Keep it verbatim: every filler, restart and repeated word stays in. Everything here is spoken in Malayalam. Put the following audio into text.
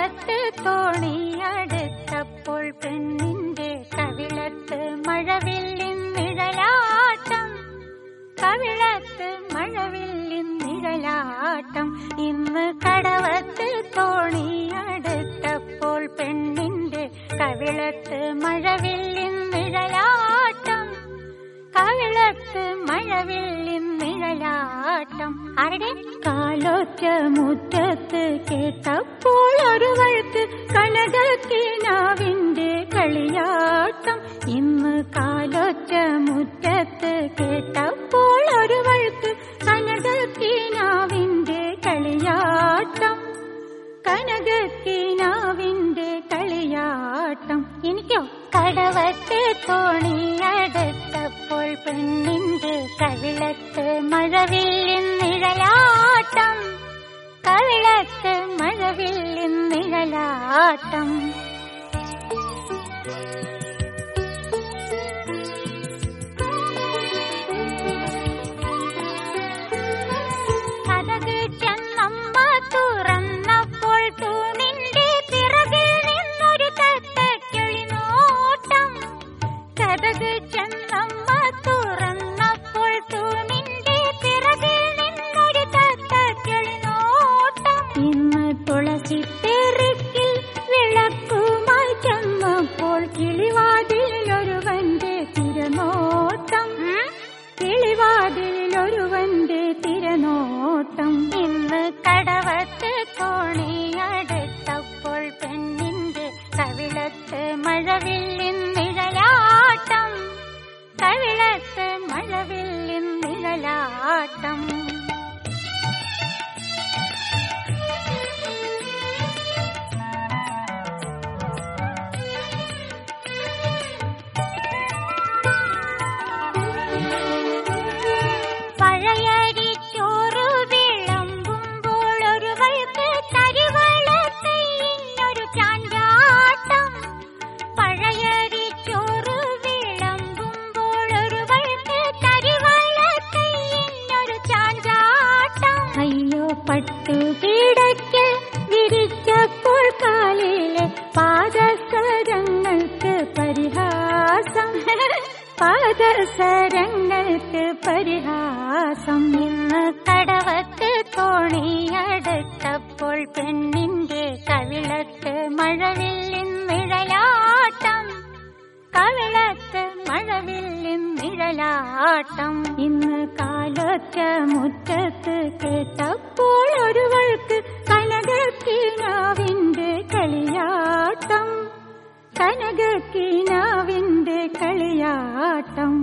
കടവത്ത് തോണിയടുത്തപ്പോൾ പെണ്ണിന്റെ കവിളത്ത് മഴവില്ലിൻ നിഴലാട്ടം, കവിളത്ത് മഴവില്ലിൻ നിഴലാട്ടം. ഇന്ന് കടവത്ത് തോണിയടുത്തപ്പോൾ പെണ്ണിന്റെ കവിളത്ത് മഴവില്ലിൻ നിഴലാട്ടം, കവിളത്ത് മഴവില്ലിൻ നിഴലാട്ടം. ആരുടെ കാലൊച്ച മുറ്റത്ത് കേട്ടപ്പോൾ ഒരു വഴുത്ത് കനകക്കിനാവിന്റെ കളിയാട്ടം. ഇന്ന് കാലൊച്ച മുറ്റത്ത് കേട്ടപ്പോൾ ഒരു വഴുത്ത് കനകക്കിനാവിന്റെ കളിയാട്ടം, കനകക്കിനാവിന്റെ കളിയാട്ടം. എനിക്കോ കടവത്ത് തോണിയടുത്തപ്പോൾ പെണ്ണിന്റെ കവിളത്ത് മഴവില്ലിൻ നിഴലാട്ടം, കവിളത്ത് മഴവില്ലിൻ നിഴലാട്ടം. കഥക് ചെന്നമ്മ തുറന്നപ്പോൾ തൂണിന്റെ പിറകിൽ നിന്നൊരു തത്തക്കിളി നോട്ടം, കഥക് ചെന്നമ്മ തുറന്നപ്പോൾ തൂണിന്റെ പിറകിൽ നിന്നൊരു തത്തക്കിളി നോട്ടം. ഇന്ന് തുളസി തെറുക്കിൽ വിളക്കുമായി ചെന്നപ്പോൾ കിളിവാതിലൊരുവന്റെ തിരനോട്ടം, കിളിവാതിലൊരുവന്റെ തിരനോട്ടം. ഇന്ന് കടവത്ത് തോണിയടുത്തപ്പോൾ പെണ്ണിന്റെ കവിളത്ത് മഴവില്ലിൻ നിഴലാട്ടം, കവിളത്ത് മഴവില്ലിൻ നിഴലാട്ടം. പഴയരി ചോറ് വിളമ്പുമ്പോൾ ഒരു വഴുക്ക് കരിവളത്തൈന്നൊരു ചാഞ്ചാട്ടം, പഴയരി ചോറ് വിളമ്പുമ്പോൾ ഒരു വഴുക്ക് കരിവളത്തൈന്നൊരു ചാഞ്ചാട്ടം. അയ്യോ പട്ടുകിടയ്ക്ക് വിരിച്ചപ്പോൾ കാലിലെ പാദസരങ്ങൾക്ക് പരിഹാസം, പാദസരങ്ങൾക്ക് പരിഹാസം. ഇന്ന് കടവത്ത് തോണിയടുത്തപ്പോൾ പെണ്ണിന്റെ കവിളത്ത് മഴവില്ലിൻ നിഴലാട്ടം, കവിളത്ത് മഴവില്ലിൻ നിഴലാട്ടം. ഇന്ന് കാലൊച്ച മുറ്റത്ത് കേട്ടപ്പോൾ ഒരു വഴുക്ക് കനകക്കിനാവിന്റെ കളിയാട്ടം, കനകക്കിനാവിന്റെ കളിയാട്ടം.